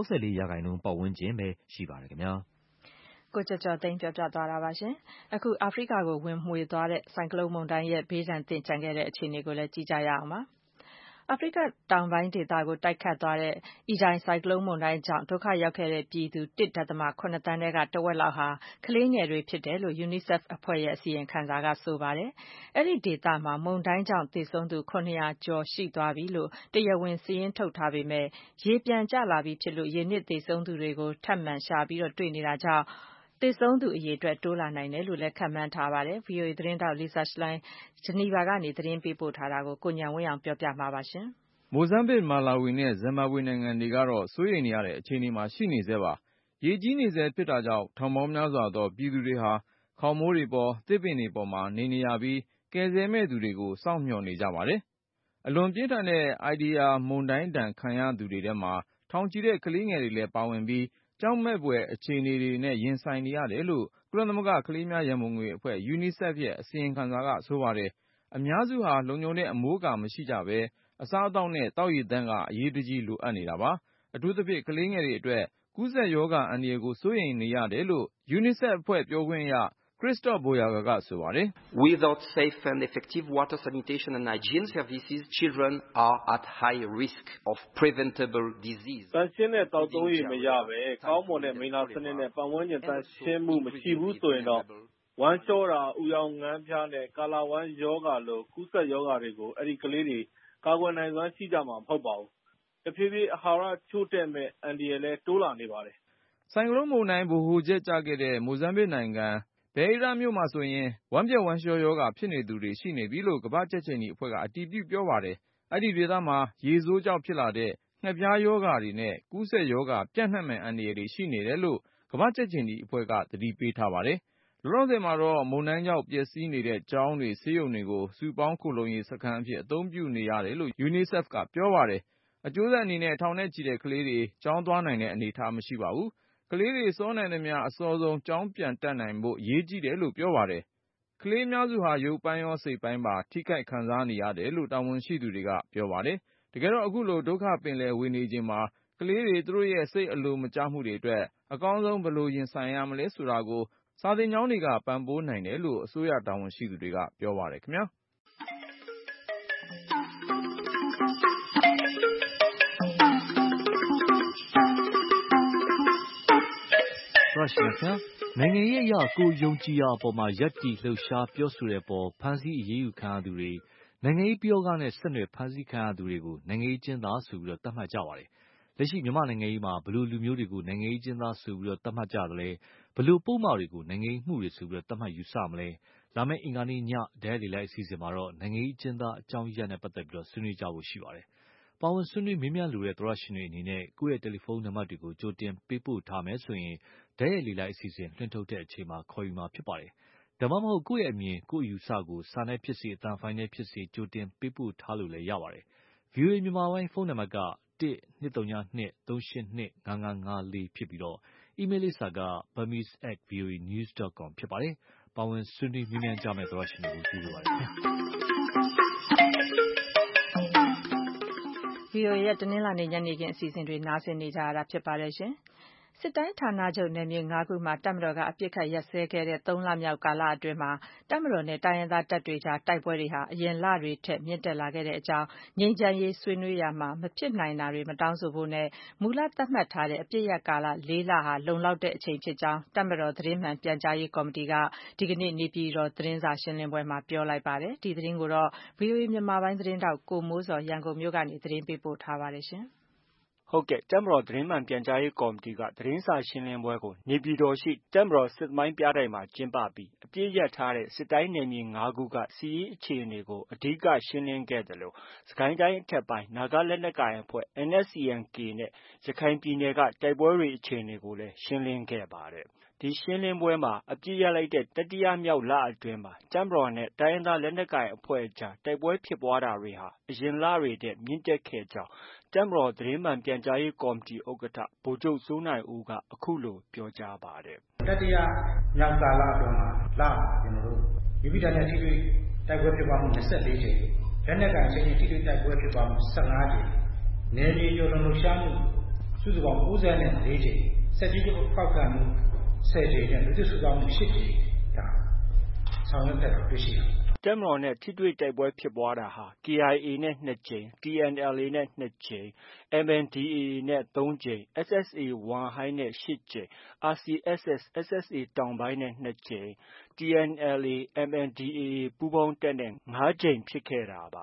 64%ပတ်ဝန်းကျင်ပဲရှိပါတယ်ခင်ဗျာ။ကိုကျော်ကျော်သိန်းပြောပြသွားတာပါရှင်။အခုအာဖရိကကိုဝင်မွှေသွားတဲ့ဆိုင်ကလုန်းမုန်တိုင်းရဲ့ဘေးဒဏ်သင့်ကြံခဲ့တဲ့အခြေအနေကိုလည်းကြည့်ကြရအောင်ပါ။အာဖရိကတောင်ပိုင်းဒေသကိုတိုက်ခတ်သွားတဲ့ Idai ဆိုင်ကလုန်းမုန်တိုင်းကြောင့်ဒုက္ခရောက်ခဲ့တဲ့ပြည်သူ 1.7 သန်းထဲကတဝက်လောက်ဟာကလေးငယ်တွေဖြစ်တယ်လို့ UNICEF အဖွဲ့ရဲ့အစီရင်ခံစာကဆိုပါတယ်။အဲ့ဒီဒေသမှာမုန်တိုင်းကြောင့်သေဆုံးသူ900ကျော်ရှိသွားပြီလို့တရားဝင်စာရင်းထုတ်ထားပေမဲ့ရေပြန်ကျလာပြီဖြစ်လို့ရေနစ်သေဆုံးသူတွေကိုထပ်မံရှာပြီးတွေ့နေတာကြောင့်သေဆုံးသူအရေအတွက်တိုးလာနိုင်တယ်လို့လည်းခန့်မှန်းထားပါတယ်။ VOA သတင်းထောက် Lisa Schlein ဂျနီဗာကနေသတင်းပေးပို့ထားတာကိုကိုဉာဏ်ဝင်းအောင်ပြောပြမှာပါရှင်။မိုဇမ်ဘစ်၊မာလာဝီနဲ့ဇင်ဘာဘွေနိုင်ငံတွေကတော့စိုးရိမ်နေရတဲ့အခြေအနေမှာရှိနေဆဲပါ။ရေကြီးနေဆဲဖြစ်တာကြောင့်ထောင်ပေါင်းများစွာသောပြည်သူတွေဟာခေါင်မိုးတွေပေါ်သစ်ပင်တွေပေါ်မှာနေနေရပြီးကယ်ဆယ်မဲ့သူတွေကိုစောင့်မျှော်နေကြပါတယ်။အလွန်ပြင်းထန်တဲ့ Idai မုန်တိုင်းဒဏ်ခံရသူတွေထဲမှာထောင်ချီတဲ့ကလေးငယ်တွေလည်းပါဝင်ပြီးကြောက်မက်ဖွယ်အခြေအနေတွေနဲ့ရင်ဆိုင်နေရတယ်လို့ကုလသမဂ္ဂကလေးများရန်ပုံငွေအဖွဲ့ UNICEF ရဲ့အစီရင်ခံစာကဆိုပါတယ်။အများစုဟာလုံခြုံတဲ့အမိုးအကာမရှိကြဘဲအစားအသောက်နဲ့သောက်ရေသန့်ကအရေးတကြီးလိုအပ်နေတာပါ။အထူးသဖြင့်ကလေးငယ်တွေအတွက်ကူးစက်ရောဂါအန္တရာယ်ကိုစိုးရိမ်နေရတယ်လို့ UNICEF အဖွဲ့ပြောခွင့်ရChristophe Bouyaga ကဆိုပါတယ်။ Without safe and effective water sanitation and hygiene services, children are at high risk of preventable disease. သန့်ရှင်းတဲ့သောက်သုံးရေမရဘဲကောင်းမွန်တဲ့မိလ္လာစနစ်နဲ့ပတ်ဝန်းကျင်သန့်ရှင်းမှုမရှိဘူးဆိုရင်တော့ဝမ်းလျှောတာ၊အူရောင်ငန်းဖျားနဲ့ကာလာဝမ်းရောဂါလိုကူးစက်ရောဂါတွေကိုအဲ့ဒီကလေးတွေကာကွယ်နိုင်စွမ်းရှိကြမှာမဟုတ်ပါဘူး။တဖြည်းဖြည်းအာဟာရချို့တဲ့မဲ့အန္တရာယ်လည်းတိုးလာနေပါတယ်။ဆိုင်ကလုန်းမုန်တိုင်းဗဟိုချက်ကျခဲ့တဲ့မိုဇမ်ဘစ်နိုင်ငံBeira မြို့မှာဆိုရင်ဝမ်းပျက်ဝမ်းလျှောရောဂါဖြစ်နေသူတွေရှိနေပြီလို့ကမ္ဘာ့ကြက်ခြေနီအဖွဲ့ကအတည်ပြုပြောပါတယ်။အဲ့ဒီဒေသမှာရေဆိုးကြောင့်ဖြစ်လာတဲ့ငှက်ပြားရောဂါတွေနဲ့ကူးစက်ရောဂါပြန့်နှံ့မဲ့အန္တရာယ်တွေရှိနေတယ်လို့ကမ္ဘာ့ကြက်ခြေနီအဖွဲ့ကသတိပေးထားပါတယ်။လောလောဆယ်မှာတော့မုန်တိုင်းကြောင့်ပျက်စီးနေတဲ့ကျောင်းတွေဆေးရုံတွေကိုစုပေါင်းခိုလှုံရေးစခန်းအဖြစ်အသုံးပြုနေရတယ်လို့ UNICEF ကပြောပါတယ်။အကျိုးဆက်အနေနဲ့ထောင်နဲ့ချီတဲ့ကလေးတွေကျောင်းသွားနိုင်တဲ့အနေအထားမရှိပါဘူး။ကလေးတွေစောနိုင်သမျှအစောဆုံးကျောင်းပြန်တက်နိုင်ဖို့အရေးကြီးတယ်လို့ပြောပါတယ်။ကလေးအများစုဟာရုပ်ပိုင်းရောစိတ်ပိုင်းပါထိခိုက်ခံစားနေရတယ်လို့တာဝန်ရှိသူတွေကပြောပါတယ်။တကယ်တော့အခုလိုဒုက္ခပင်လယ်ဝေနေချိန်မှာကလေးတွေသူတို့ရဲ့စိတ်အလိုမကျမှုတွေအတွက်အကောင်းဆုံးဘယ်လိုရင်ဆိုင်ရမလဲဆိုတာကိုစာသင်ကျောင်းတွေကပံ့ပိုးနိုင်တယ်လို့အစိုးရတာဝန်ရှိသူတွေကပြောပါတယ်ခင်ဗျာ။ရုရှားခင်နိုင်ငံရေးအရာကိုယုံကြည်ရာအပေါ်မှာရပ်တည်လှုပ်ရှားပြောဆိုတဲ့အပေါ်ဖမ်းဆီးအရေးယူခံရသူတွေနိုင်ငံရေးပြောကနဲ့ဆက်နွယ်ဖမ်းဆီးခံရသူတွေကိုနိုင်ငံရေးကျဉ်းသားဆိုပြီးသတ်မှတ်ကြပါတယ်။လက်ရှိမြန်မာနိုင်ငံရေးမှာဘယ်လိုလူမျိုးတွေကိုနိုင်ငံရေးကျဉ်းသားဆိုပြီးသတ်မှတ်ကြသလဲဘယ်လိုပုံမှန်တွေကိုနိုင်ငံရေးမှုတွေဆိုပြီးသတ်မှတ်ယူဆမလဲလာမယ့်အင်္ဂါနေ့ညဒဲလေလိုက်အစီအစဉ်မှာတော့နိုင်ငံရေးကျဉ်းသားအကြောင်းရနဲ့ပတ်သက်ပြီးဆွေးနွေးကြဖို့ရှိပါတယ်။ပါဝင်ဆွေးနွေးမေးမြန်းလိုတဲ့သောရရှင်တွေအနေနဲ့ကိုယ့်ရဲ့တယ်လီဖုန်းနံပါတ်တွေကိုကြိုတင်ပေးပို့ထားမယ်ဆိုရင်ဒဲရဲ့လေလိုက်အစီအစဉ်လွှင့်ထုတ်တဲ့အချိန်မှာခေါ်ယူမှာဖြစ်ပါတယ်။ဒါမှမဟုတ်ကိုယ့်ရဲ့အမြင်ကိုယ့်အယူအဆကိုစာနဲ့ဖြစ်စေအသံဖိုင်နဲ့ဖြစ်စေကြိုတင်ပေးပို့ထားလို့လည်းရပါတယ်။ VOA မြန်မာပိုင်းဖုန်းနံပါတ်က1-202-382-5554ဖြစ်ပြီးအီးမေးလ်လိပ်စာက burmese@voanews.com ဖြစ်ပါတယ်။ပါဝင်ဆွေးနွေးမေးမြန်းကြမယ့်သောတရှင်တွေကိုကျေးဇူးပါတယ်ခင်ဗျာ။ VOA ရဲ့တနင်္လာနေ့ညနေခင်းအစီအစဉ်တွေနားဆင်နေကြရတာဖြစ်ပါတယ်ရှင်။စစ်တိုင်းဌာနချုပ်နယ်မြေ 5 ခုမှာတပ်မတော်ကအပစ်ခတ်ရပ်စဲခဲ့တဲ့3 လမြောက်ကာလအတွင်းမှာတပ်မတော်နဲ့တိုင်းရင်းသားတပ်တွေကြားတိုက်ပွဲတွေဟာအရင်လတွေထက်မြင့်တက်လာခဲ့တဲ့အကြောင်းငြိမ်းချမ်းရေးဆွေးနွေးရာမှာမဖြစ်နိုင်တာတွေမတောင်းဆိုဖို့နဲ့မူလသတ်မှတ်ထားတဲ့အပစ်ရပ်ကာလ4 လဟာလုံလောက်တဲ့အချိန်ဖြစ်ကြောင်းတပ်မတော်သတင်းမှန်ပြန်ကြားရေးကော်မတီကဒီကနေ့နေပြည်တော်သတင်းစာရှင်းလင်းပွဲမှာပြောလိုက်ပါတယ်။ဒီသတင်းကိုတော့ VOA မြန်မာပိုင်းသတင်းထောက်ကိုမိုးစော်ရန်ကုန်မြို့ကနေသတင်းပေးပို့ထားပါတယ်ရှင်။ဟုတ်ကဲ့တပ်မတော်သတင်းမှန်ပြန်ကြားရေးကော်မတီကသတင်းစာရှင်းလင်းပွဲကိုနေပြည်တော်ရှိတပ်မတော်စစ်သမိုင်းပြတိုက်မှာကျင်းပပြီးအပြည့်ရထားတဲ့စစ်တိုင်းနယ်မြေ5ခုကစီးရီးအခြေအနေကိုအဓိကရှင်းလင်းခဲ့တယ်လို့စကိုင်းတိုင်းအထက်ပိုင်းနာဂလက်နက်ကိုင်အဖွဲ့ NSCN-K နဲ့ရခိုင်ပြည်နယ်ကတိုက်ပွဲတွေအခြေအနေကိုလည်းရှင်းလင်းခဲ့ပါတယ်။ဒီရှင်းလင်းပွဲမှာအပြည့်ရလိုက်တဲ့တတိယမြောက်လအတွင်းမှာတပ်မတော်နဲ့တိုင်းရင်းသားလက်နက်ကိုင်အဖွဲ့အကြားတိုက်ပွဲဖြစ်ပွားတာတွေဟာအရင်လတွေထက်မြင့်တက်ခဲ့ကြောင်းတပ်မတော်သတင်းမှန်ပြန်ကြားရေးကော်မတီဥက္ကဋ္ဌဗိုလ်ချုပ်စိုးနိုင်ဦးကအခုလိုပြောကြားပါတယ်။တတိယမြောက်ကာလအတွင်းမှာကျွန်တော်တို့မိမိတပ်နဲ့ထိတွေ့တိုက်ပွဲဖြစ်ပွားမှု24ကြိမ်လက်နက်ကိုင်ချင်းထိတွေ့တိုက်ပွဲဖြစ်ပွားမှု15ကြိမ်နယ်မြေကျော်လွန်လှရှားမှုစုစုပေါင်း94ကြိမ်ဆက်ကြီးပောက်ခံမှု10ကြိမ်နဲ့လူသစ်စုပေါင်းမှု8ကြိမ်ဒါဆောင်ရွက်ခဲ့တာတွေ့ရှိတယ်တပ်မတော်နဲ့ထိတွေ့တိုက်ပွဲဖြစ်ပွားတာဟာ KIA နဲ့2ကြိမ် TNLA နဲ့2ကြိမ် MNDAA နဲ့3ကြိမ် SSA ဝမ်ဟိုင်းနဲ့8ကြိမ် RCSS SSA တောင်ပိုင်းနဲ့2ကြိမ် TNLA MNDAA ပူးပေါင်းတပ်နဲ့5ကြိမ်ဖြစ်ခဲ့တာပါ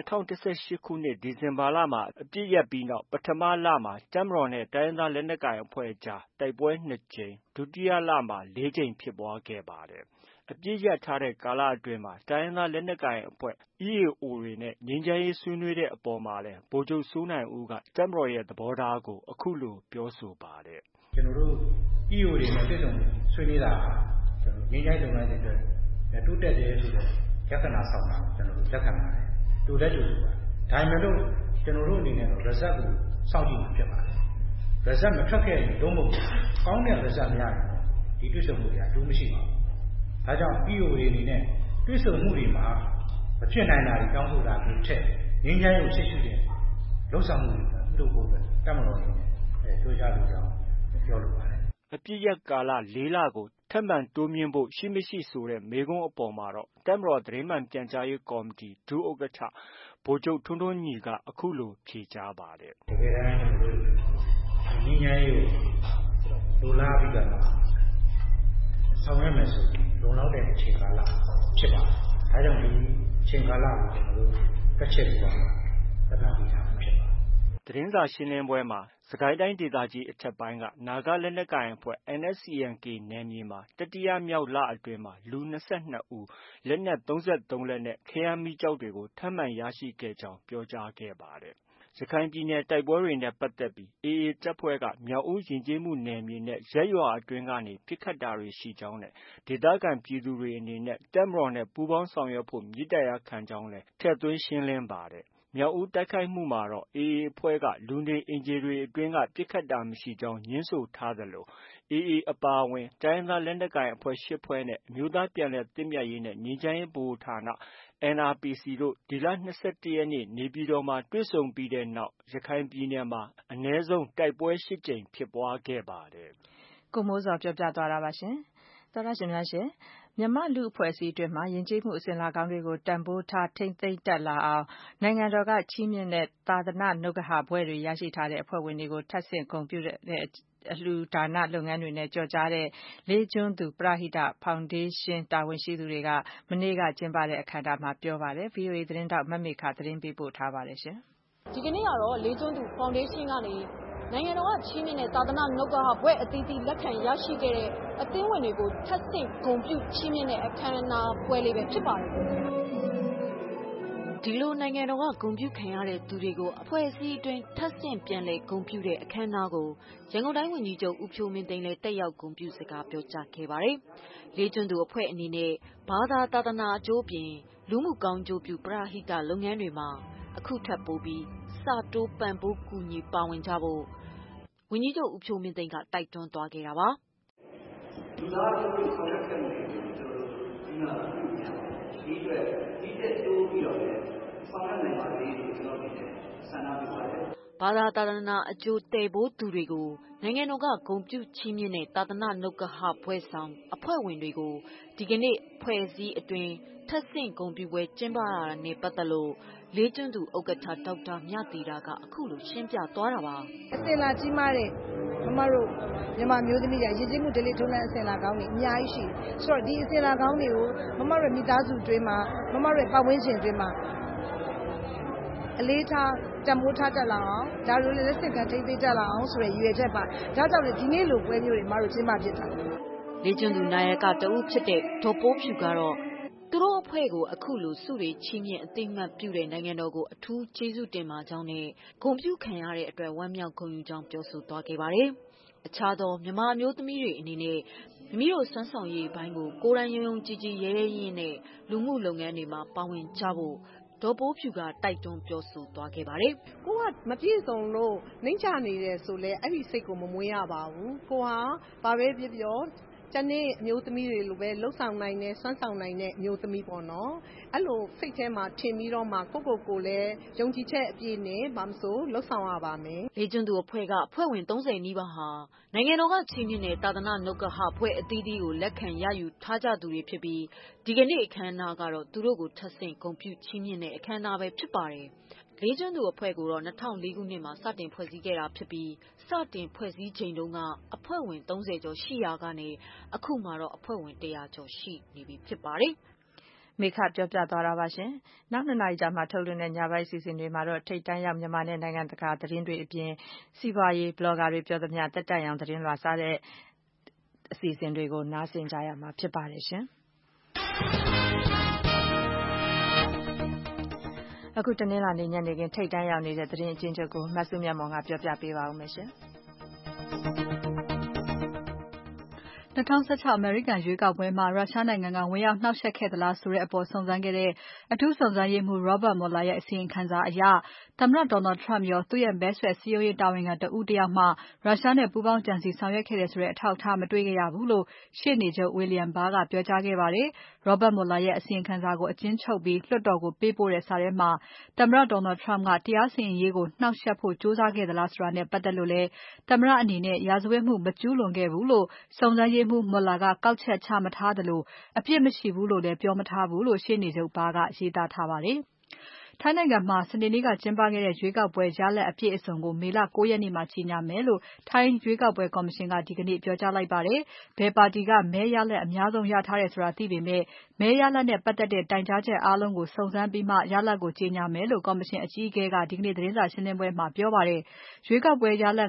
2018ခုနှစ်ဒီဇင်ဘာလမှာအပြည့်ရပ်ပြီးနောက်ပထမလမှာတပ်မတော်နဲ့တိုင်းရင်းသားလက်နက်ကိုင်အဖွဲ့အကြားတိုက်ပွဲ2ကြိမ်ဒုတိယလမှာ4ကြိမ်ဖြစ်ပွားခဲ့ပါတယ်အပြည့်ရထားတဲ့ကာလအတွင်းမှာတိုင်းရင်းသားလက်နက်ကိုင်အဖွဲ့ EAO တွေနဲ့ငြိမ်းချမ်းရေးဆွေးနွေးတဲ့အပေါ်မှာလည်းဗိုလ်ချုပ်စိုးနိုင်ဦးကတပ်မတော်ရဲ့သဘောထားကိုအခုလိုပြောဆိုပါတယ်ကျွန်တော်တို့ EAO တွေနဲ့တွေ့ဆုံဆွေးနွေးတာငြိမ်းချမ်းရေးလုပ်ငန်းတွေအတွက်တိုးတက်တယ်ဆိုတဲ့လက္ခဏာဆောင်တာကျွန်တော်တို့လက်ခံပါတယ်တိုးတက်တယ်ဆိုပါဒါပေမဲ့လို့ကျွန်တော်တို့အနေနဲ့result ကိုစောင့်ကြည့်မှာဖြစ်ပါတယ် result မထွက်ခဲ့ရင်လုံးဝကောင်းတဲ့ result မရရင်ဒီတွေ့ဆုံမှုတွေအတူမရှိပါဘူးဒါကြောင့် EAO တွေအနေနဲ့တွေ့ဆုံမှုတွေမှာမဖြစ်နိုင်တာတွေတောင်းဆိုတာမျိုးထက်ငြိမ်းချမ်းရေးကိုရှေ့ရှုတဲ့လှုပ်ဆောင်မှုတွေလုပ်ဖို့ပဲတပ်မတော်အနေနဲ့တွေ့ကြလို့ကြောင်းပြောလိုပါတယ်အပြည့်ရကာလ4လကိုထပ်မံတိုးမြင့်ဖို့ရှိမရှိဆိုတဲ့မေးခွန်းအပေါ်မှာတော့တပ်မတော်သတင်းမှန်ပြန်ကြားရေးကော်မတီဒုဥက္ကဋ္ဌဗိုလ်ချုပ်ထွန်းထွန်းညီကအခုလိုဖြေကြားပါတယ်တကယ်တမ်းငြိမ်းချမ်းရေးကိုလိုလားပြီးတော့ဆောင်ရွက်မယ်ဆိုပြီးလုံလောက်တဲ့အချိန်ကာလဖြစ်ပါတယ်ဒါကြောင့်ဒီအချိန်ကာလကိုကျွန်တော်တို့ကတ်ချက်ပြီးတော့သက်သာပြီးထားဖြစ်ပါတယ်သတင်းစာရှင်းလင်းပွဲမှာစကိုင်းတိုင်းဒေသကြီးအထက်ပိုင်းကနာဂလက်နက်ကိုင်အဖွဲ့ NSCN-K နယ်မြေမှာတတိယမြောက်လအတွင်းမှာလူ22ဦးလက်နက်33လက်နဲ့ခဲယမ်းမီးကျောက်တွေကိုထပ်မံရရှိခဲ့ကြောင်းပြောကြားခဲ့ပါတယ်ရခိုင်ပြည်နယ်တိုက်ပွဲတွေနဲ့ပတ်သက်ပြီး AA တပ်ဖွဲ့ကမြောက်ဦးယဉ်ကျေးမှုနယ်မြေနဲ့ရပ်ရွာအတွင်းကနေပစ်ခတ်တာတွေရှိကြောင်းနဲ့ဒေသခံပြည်သူတွေအနေနဲ့တပ်မတော်နဲ့ပူးပေါင်းဆောင်ရွက်ဖို့မြစ်တရားခံကြောင်းလည်းထည့်သွင်းရှင်းလင်းပါတယ်မြောက်ဦးတိုက်ခိုက်မှုမှာတော့ AA အဖွဲ့ကလူနေအိမ်ခြေတွေအတွင်းကပစ်ခတ်တာမရှိကြောင်းငြင်းဆိုထားသလို AA အပါအဝင်တိုင်းရင်းသားလက်နက်ကိုင်အဖွဲ့8ဖွဲ့နဲ့အမျိုးသားပြန်လည်သင့်မြတ်ရေးနဲ့ငြိမ်းချမ်းရေးဗဟိုဌာန NRPC တို့ဒီလ22ရက်နေ့နေပြည်တော်မှာတွေ့ဆုံပြီးတဲ့နောက်ရခိုင်ပြည်နယ်မှာအနည်းဆုံးတိုက်ပွဲ8ကြိမ်ဖြစ်ပွားခဲ့ပါတယ်ကိုမိုးစော်ပြောပြသွားတာပါရှင်သောတရှင်များရှင်မြန်မာလူအဖွဲ့အစည်းအတွင်းမှာယဉ်ကျေးမှုအစဉ်အလာကောင်းတွေကိုတန်ဖိုးထားထိမ့်သိမ့်တက်လာအောင်နိုင်ငံတော်ကချီးမြှင့်တဲ့သာသနာ့နှုတ်ကဟဘွဲ့တွေရရှိထားတဲ့အဖွဲ့ဝင်တွေကိုထပ်ဆင့်ဂုဏ်ပြုတဲ့အလှူဒါနလုပ်ငန်းတွေနဲ့ကြော်ကြားတဲ့လေးကျွန်းသူပရဟိတဖောင်ဒေးရှင်းတာဝန်ရှိသူတွေကမနေ့ကကျင်းပတဲ့အခမ်းအနားမှာပြောပါတယ် VOA သတင်းတောက်မမေခသတင်းပေးပို့ထားပါတယ်ရှင်ဒီကနေ့ကတော့လေးကျွန်းသူဖောင်ဒေးရှင်းကနေနိုင်ငံတော်ကချီးမြှင့်တဲ့သာသနာ့နှုတ်ကဟဘွဲ့အသီးသီးလက်ခံရရှိခဲ့တဲ့အသင်းဝင်တွေကိုထပ်ဆင့်ဂုဏ်ပြုချီးမြှင့်တဲ့အခမ်းအနားပွဲလေးပဲဖြစ်ပါတယ်ဒီလိုနိုင်ငံတော်ကဂုဏ်ပြုခံရတဲ့သူတွေကိုအဖွဲ့အစည်းအတွင်းထပ်ဆင့်ပြန်လည်ဂုဏ်ပြုတဲ့အခမ်းအနားကိုရန်ကုန်တိုင်းဝန်ကြီးချုပ်ဦးဖြိုးမင်းသိန်းလည်းတက်ရောက်ဂုဏ်ပြုစကားပြောကြားခဲ့ပါတယ်။လေးကျွန်းသူအဖွဲ့အနေနဲ့ဘာသာသာသနာအကျိုးပြင်လူမှုကောင်းကျိုးပြုပရဟိတလုပ်ငန်းတွေမှာအခုထပ်ပိုးပြီးစတိုးပံ့ပိုးကူညီပါဝင်ကြဖို့ဝန်ကြီးချုပ်ဦးဖြိုးမင်းသိန်းကတိုက်တွန်းသွားခဲ့တာပါ။လူသားတို့ဆောင်ရွက်တဲ့နေရာကိုကျွန်တော်တို့ဒီမှာဒီအတွက်ဒီတက်တိုးပြီးတော့ဆောင်ရွက်နိုင်ပါလေလို့ကျွန်တော်ဒီနဲ့ဆန္ဒပြုပါတယ်။ဘာသာသာသနာအကျိုးတည်ဖို့သူတွေကိုနိုင်ငံတော်ကဂုဏ်ပြုချီးမြှင့်တဲ့သာသနာ့နှုတ်ကဟဖွဲ့ဆောင်အဖွဲ့ဝင်တွေကိုဒီကနေ့ဖွဲ့စည်းအတွင်းထပ်ဆင့်ဂုဏ်ပြုပွဲကျင်းပရတာနဲ့ပတ်သက်လို့လေးကျွန်းသူဥက္ကဋ္ဌဒေါက်တာမြသီတာကအခုလိုရှင်းပြသွားတာပါ။အစင်လာကြီးမားတဲ့မမတို့မြန်မာမျိုးသမီးတွေရည်ကြည်မှုဒလိထုံးတဲ့အစင်လာကောင်းတွေအများကြီးရှိတယ်။ဆိုတော့ဒီအစင်လာကောင်းတွေကိုမမတို့မိသားစုတွေမှာမမတို့ပတ်ဝန်းကျင်တွေမှာအလေးထားတမိုးထားတတ်လာအောင်ဒါတို့လည်းလက်ဆင့်ကမ်းထိသိတတ်လာအောင်ဆိုရည်ရွယ်ချက်ပါဒါကြောင့်လေဒီနေ့လိုပွဲမျိုးတွေမတို့ကျင်းပဖြစ်တာလေးကျွန်းသူနာယကတဦးဖြစ်တဲ့ဒေါ်ပိုးဖြူကတော့သူတို့အဖွဲ့ကိုအခုလိုစုတွေချီးမြှင့်အသိမှတ်ပြုတဲ့နိုင်ငံတော်ကိုအထူးကျေးဇူးတင်ပါကြောင်းနဲ့ဂုဏ်ပြုခံရတဲ့အတွက်ဝမ်းမြောက်ဂုဏ်ယူကြောင်းပြောဆိုသွားခဲ့ပါတယ်။အခြားသောမြန်မာအမျိုးသမီးတွေအနေနဲ့မိမိတို့စွမ်းဆောင်ရည်ပိုင်းကိုကိုယ်တိုင်ယုံကြည်ကြည်ရဲရဲရင်းနဲ့လူမှုလုပ်ငန်းတွေမှာပါဝင်ကြဖို့ဒေါ်ပိုးဖြူကတိုက်တွန်းပြောဆိုသွားခဲ့ပါတယ်။ကိုကမပြည့်စုံလို့နှိမ့်ချနေတယ်ဆိုလဲအဲ့ဒီစိတ်ကိုမမွေးရပါဘူး။ကိုဟာဘာပဲပြောကျန်တဲ့အမျိုးသမီးတွေလိုပဲလှုပ်ဆောင်နိုင်တဲ့စွမ်းဆောင်နိုင်တဲ့အမျိုးသမီးပေါ့နော်အဲ့လိုစိတ်ထဲမှာထင်ပြီးတော့မှကိုလည်းယုံကြည်ချက်အပြည့်နဲ့မမဆိုလှုပ်ဆောင်ရပါမယ်လေးကျွန်းသူအဖွဲ့ကအဖွဲ့ဝင်30နီးပါးဟာနိုင်ငံတော်ကချီးမြှင့်တဲ့သာသနာ့နှုတ်ကဟအဖွဲ့အသီးသီးကိုလက်ခံရယူထားကြသူတွေဖြစ်ပြီးဒီကနေ့အခမ်းအနားကတော့သူတို့ကိုထပ်ဆင့်ဂုဏ်ပြုချီးမြှင့်တဲ့အခမ်းအနားပဲဖြစ်ပါတယ်လေးကျွန်းသူအဖွဲ့ကိုတော့2004ခုနှစ်မှာစတင်ဖွဲ့စည်းခဲ့တာဖြစ်ပြီးစတင်ဖွဲ့စည်းချိန်တုန်းကအဖွဲ့ဝင်30ကျော်ရှိရာကနေအခုမှတော့အဖွဲ့ဝင်100ကျော်ရှိနေပြီဖြစ်ပါတယ်။မေခပြောပြသွားတာပါရှင်။နောက်2နာရီကြာမှထုတ်လွှင့်တဲ့ညပိုင်းစီစဉ်တွေမှာတော့ထိတ်တန့်ရောက်မြန်မာနဲ့နိုင်ငံတကာသတင်းတွေအပြင်စီးပွားရေးဘလော့ဂါတွေပြောသမျှတက်တက်ရောင်သတင်းလွှာစားတဲ့အစီအစဉ်တွေကိုနားဆင်ကြရမှာဖြစ်ပါတယ်ရှင်။အခုတနင်္လာနေ့ညနေခင်းထိတ်တန့်ရောက်နေတဲ့သတင်းအကျဉ်းချုပ်ကိုမဆုမြတ်မောင်ကပြောပြပေးပါဦးမယ်ရှင်။ 2016အမေရိကန်ရွေးကောက်ပွဲမှာရုရှားနိုင်ငံကဝင်ရောက်နှောက်ယှက်ခဲ့သလားဆိုတဲ့အပေါ်စုံစမ်းခဲ့တဲ့အထူးစုံစမ်းရေးမှူး Robert Mueller ရဲ့အစီရင်ခံစာအရသမ္မတ Donald Trump ရောသူ့ရဲ့မဲဆွယ်စည်းရုံးရေးတာဝန်ခံတဦးတယောက်မှရုရှားနဲ့ပူးပေါင်းကြံစည်ဆောင်ရွက်ခဲ့တယ်ဆိုတဲ့အထောက်အထားမတွေ့ခဲ့ရဘူးလို့ရှေ့နေချုပ် William Barr ကပြောကြားခဲ့ပါတယ်။ Robert Mueller ရဲ့အစီရင်ခံစာကိုအကျဉ်းချုပ်ပြီးလွှတ်တော်ကိုပေးပို့တဲ့စာထဲမှာသမ္မတ Donald Trump ကတရားစီရင်ရေးကိုနှောက်ယှက်ဖို့ကြိုးစားခဲ့သလားဆိုတာနဲ့ပတ်သက်လို့လည်းသမ္မတအနေနဲ့ရာဇဝတ်မှုမကျူးလွန်ခဲ့ဘူးလို့စုံစမ်းရေးမှူး Mueller ကကောက်ချက်ချမထားသလိုအပြစ်မရှိဘူးလို့လည်းပြောမထားဘူးလို့ရှေ့နေချုပ် Barr ကရေးသားထားပါတယ်။ထိုင်းနိုင်ငံမှာစနေနေ့ကကျင်းပခဲ့တဲ့ရွေးကောက်ပွဲရလဒ်အပြည့်အစုံကိုမေလ9ရက်နေ့မှာကြေညာမယ်လို့ထိုင်းရွေးကောက်ပွဲကော်မရှင်ကဒီကနေ့ပြောကြားလိုက်ပါတယ်။ဘယ်ပါတီကမဲရလဒ်အများဆုံးရထားတယ်ဆိုတာသိပေမဲ့မဲရလဒ်နဲ့ပတ်သက်တဲ့တိုင်ကြားချက်အားလုံးကိုစုံစမ်းပြီးမှရလဒ်ကိုကြေညာမယ်လို့ကော်မရှင်အကြီးအကဲကဒီကနေ့သတင်းစာရှင်းပွဲမှာပြောပါတယ်။ရွေးကောက်ပွဲရလဒ်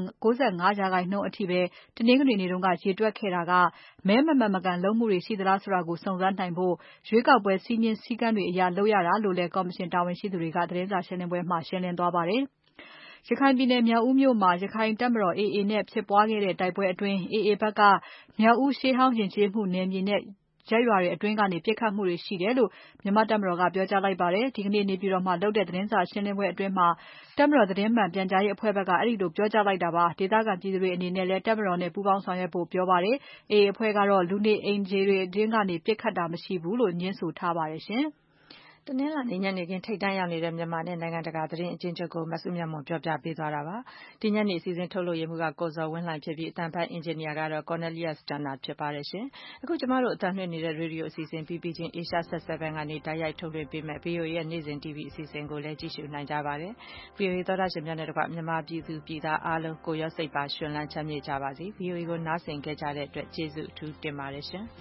95%အထိပဲတနင်္ဂနွေနေ့တုန်းကရေတွက်ခဲ့တာကမဲမမှန်မကန်လုပ်မှုတွေရှိသလားဆိုတာကိုစုံစမ်းနိုင်ဖို့ရွေးကောက်ပွဲစည်းမျဉ်းစည်းကမ်းတွေအရလုပ်ရတာလို့လည်းကော်မရှင်တာဝန်ရှိသူတွေကသတင်းစာရှင်းပွဲမှာရှင်းလင်းသွားပါတယ်။ရခိုင်ပြည်နယ်မြောက်ဦးမြို့မှာရခိုင်တပ်မတော် AA နဲ့ဖြစ်ပွားခဲ့တဲ့တိုက်ပွဲအတွင်း AA ဘက်ကမြောက်ဦးရှေးဟောင်းယဉ်ကျေးမှုနယ်မြေနဲ့ရပ်ရွာတွေအတွင်းကနေပစ်ခတ်မှုတွေရှိတယ်လို့မြန်မာတပ်မတော်ကပြောကြားလိုက်ပါတယ်။ဒီကနေ့နေပြည်တော်မှာလုပ်တဲ့သတင်းစာရှင်းပွဲအတွင်းမှာတပ်မတော်သတင်းမှန်ပြန်ကြားရေးအဖွဲ့ဘက်ကအဲဒီလိုပြောကြားလိုက်တာပါ။ဒေသခံပြည်သူတွေအနေနဲ့လည်းတပ်မတော်နဲ့ပူးပေါင်းဆောင်ရွက်ဖို့ပြောပါတယ်။ AA အဖွဲ့ကတော့လူနေအိမ်ခြေတွေအတွင်းကနေပစ်ခတ်တာမရှိဘူးလို့ညင်းဆိုထားပါတယ်ရှင်။တနင်္လာနေ့ညနေခင်းထိတ်တန့်ရောက်နေတဲ့မြန်မာနဲ့နိုင်ငံတကာသတင်းအကျဉ်းချုပ်ကိုမဆုမြတ်မွန်ပြောပြပေးသွားတာပါ။ဒီညနေအစီအစဉ်ထုတ်လို့ရမှုကကိုဇော်ဝင်းလှိုင်ဖြစ်ပြီးအတန်ဖိုက်အင်ဂျင်နီယာကတော့ Cornelius Turner ဖြစ်ပါတယ်ရှင်။အခုကျမတို့အသံလွှင့်နေတဲ့ရေဒီယိုအစီအစဉ်ပြီးပြီးချင်း Asia Set 7ကနေတိုက်ရိုက်ထုတ်လွှင့်ပေးမဲ့ VOA ရဲ့နေ့စဉ် TV အစီအစဉ်ကိုလည်းကြည့်ရှုနိုင်ကြပါတယ်။ VOA သောတာရှင်များနဲ့တကွမြန်မာပြည်သူပြည်သားအားလုံးကိုရောစိတ်ပါရှင်လန်းချမ်းမြေ့ကြပါစေ။ VOA ကိုနားဆင်ခဲ့ကြတဲ့အတွက်ကျေးဇူးအထူးတင်ပါတယ်ရှင်။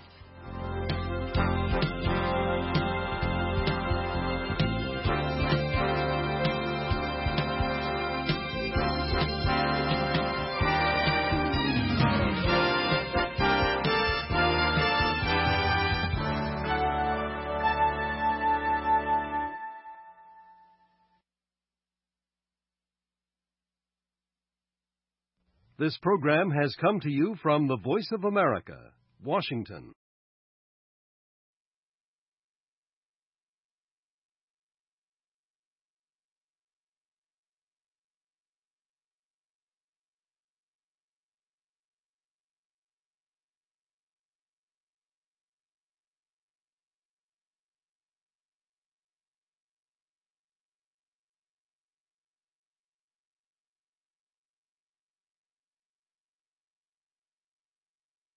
This program has come to you from the Voice of America, Washington.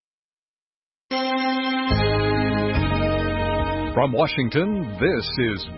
From Washington, this is